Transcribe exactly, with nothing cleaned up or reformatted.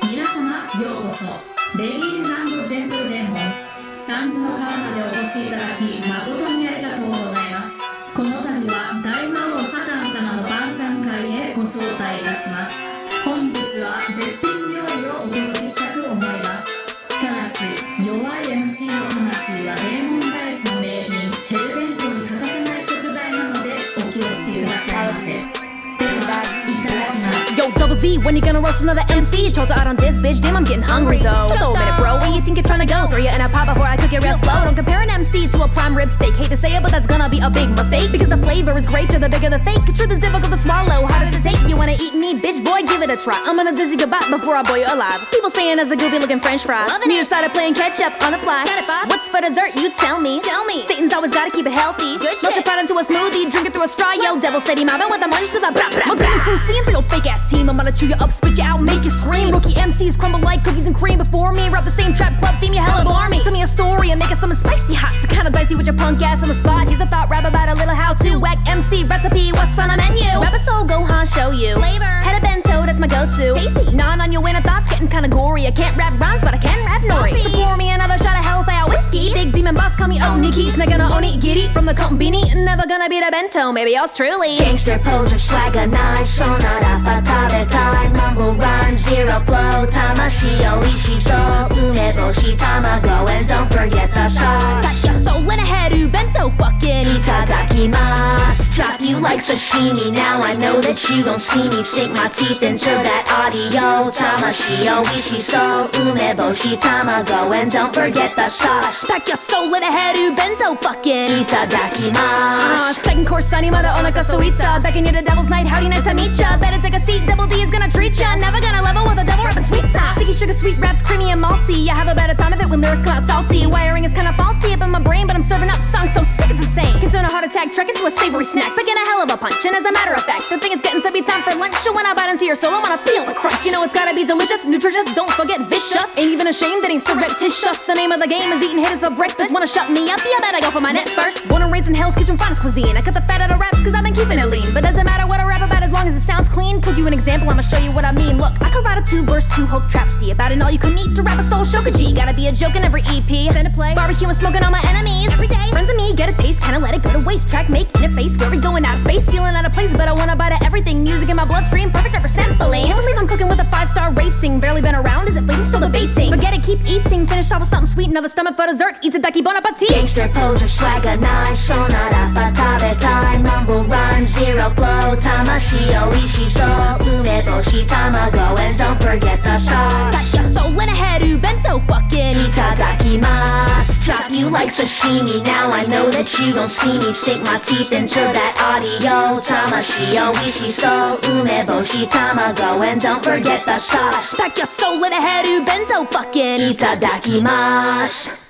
皆様ようこそ。レディーズ&ジェントルデーモンズサンズの川までお越しいただき誠にありがとうございます。この度は大魔王サタン様の晩餐会へご招待いたします。本日は絶品料理をお届けしたく思います。ただし弱い エムシー の魂はデーモンダイスの名品ヘルベントに欠かせない食材なのでお気をつけくださいませ。ではいただきます。 Yo, Double D, when you gonna roast another M C? Total out on this bitch, damn, I'm getting hungry though. Just throw a minute, bro, where you think you're trying to go? Throw you in a pot before I cook it real slow. Don't compare an M C to a prime rib steak. Hate to say it, but that's gonna be a big mistake. Because the flavor is greater, the bigger the fake. The truth is difficult to swallow, harder to take. You wanna eat me, bitch, boy, give it a try. I'm gonna dizzy goodbye before I boil you alive. People saying as a goofy looking french fry. Loving me decided playing catch up on the fly. What's for dessert, you tell me. Tell me. Satan's always gotta keep it healthy. Good shit. Melt your pride into a smoothie, drink it through a straw. Yo, devil said he mobbing with the munchies to the blah blah blah. My crew seeing through your fake ass team. I'm gonna chew you up, spit you out, make you scream. Rookie M Cs crumble like cookies and cream before me. Rub the same trap club theme, you hella bore me. Tell me a story and make it something spicy hot. To kinda dicey with your punk ass on the spot. Here's a thought, rap about a little how to. Whack M C recipe, what's on the menu? Rap a soul, Gohan, show you. Flavor. Head of bento, that's my go-to. Tasty. Non on your winner thoughts, getting kinda gory. I can't rap rhymes, but I can rap nori. So pour me another shot of hellfire whiskey. Big demon boss, call me Oniki. Snagana onigiri from the cotton beanie. Never gonna be the bento, maybe yours truly. Gangster poser, swagger nice. Sonarapa tabetai. Mumble rhyme, zero flow. Tamashi oishi so. Umeboshi tamago. And don't forget the sauce. Set your soul in a headu bento fucking Itadakimasu. Drop you like sashimi. Now I know that you gon' see me sink my teeth into that audio. Tamashi oishi so. Umeboshi tamago. And don't forget the sauce. Pack your soul in a headu bento fucking Itadakimasu. uh, Second course, sunny mother onaka suita. Becking you to Devil's Night, howdy, nice to meet ya. Better take a seat, Double D is gonna treat ya. Never gonna level with a double rapping sweet time. Sticky sugar sweet raps, creamy and malty. I have a better time of it when lyrics come out salty. Wiring is kinda faulty up in my brain, but I'm serving up songs so sick it's insane. Can turn a heart attack, trek into a savory snack. Begin a hell of a punch, and as a matter of fact, the thing is getting to be time for lunch. So when I bite into your soul, I wanna feel the crunch. You know it's gotta be delicious, nutritious, don't forget vicious. Ain't even ashamed, that ain't surreptitious. The name of the game is eating hitters for breakfast. Wanna shut me up? Yeah, better go for my net first. Born and raised in Hell's Kitchen finest cuisine. I cut the fat out of raps cause I've been keeping it lean. But doesn't matter what I rap about as long as it sounds clean. Told you an example, I'ma show you what I mean. Look, I could write a two verse, two hope travesty about an all you can eat to rap a soul shokaji. Gotta be a joke in every E P. Then to play barbecue and smoking on my enemies every day. Friends of me get a taste, kinda let it go to waste. Track make interface, where we going out of space. Feeling out of place, but I wanna bite at everything. Music in my bloodstream, perfect ever sampling. Can't believe I'm cooking with a five star rating. Barely been around, is it fleeting? Still debating. Forget it, keep eating. Finish off with something sweet, another stomach for dessert. Itadaki bon appetit. Gangster poser, swagger nice. Sonarapa tabetai. Mumble rhyme, zero flow. Tamashi oishi so. Umeboshi tamago. And don't forget the sauce. Set your soul in a headu bento fucking Itadakimasu. Drop you like sashimi. Now I know that you gon' see me sink my teeth into that audio. Tamashi oishi so. Umeboshi tamago. And don't forget the sauce. Pack your soul in a headu bento fucking Itadakimasu.